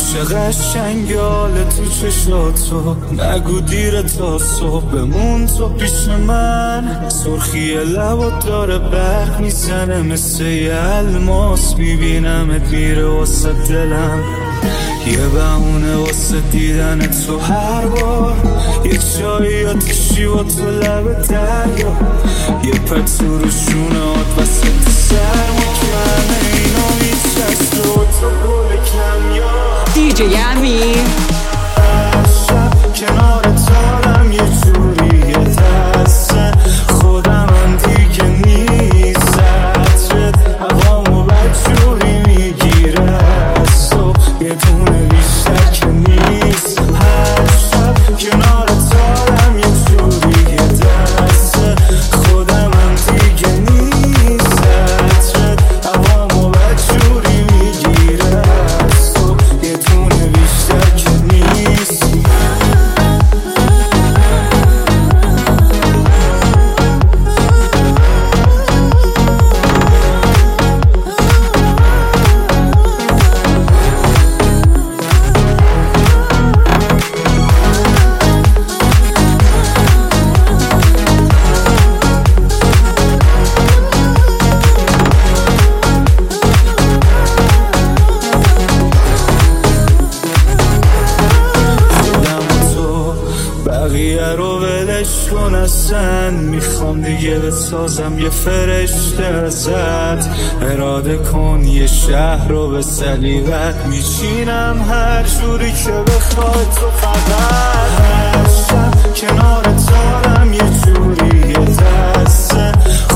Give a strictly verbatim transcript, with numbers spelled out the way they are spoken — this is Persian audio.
چه قشنگ حال تو چشاتو، نگو دیره تا صبح بمون تو پیش من. سرخی لبات داره برق میزنه مثل یه الماس، میبینمت میره واسه دلم. یه بهونه واسه دیدن تو هر بار، یه چایی یا تشی با تو لب دریا، یه پتو رو شونه هات وسط سرما کنه اینا میچست و تو گل کم یا دی جی امیر. شب کنار تارم یه جوری دسته خودم من دیگه نیستت، هوامو بدجوری میگیره صبح یه دونه بیشتر که نیست. هر شب کنار تارم یه جوری دسته خودم من دیگه نیستت، هوامو بدجوری میگیره صبح یه دونه بیشتر که نیست. بقیه رو ولش کن اصلا، میخوام دیگه بسازم یه فرشته ازت. اراده کن یه شهر رو به سلیقت میچینم هر جوری که بخوای تو. فقط هر شب کنار تارم یه جوری دسته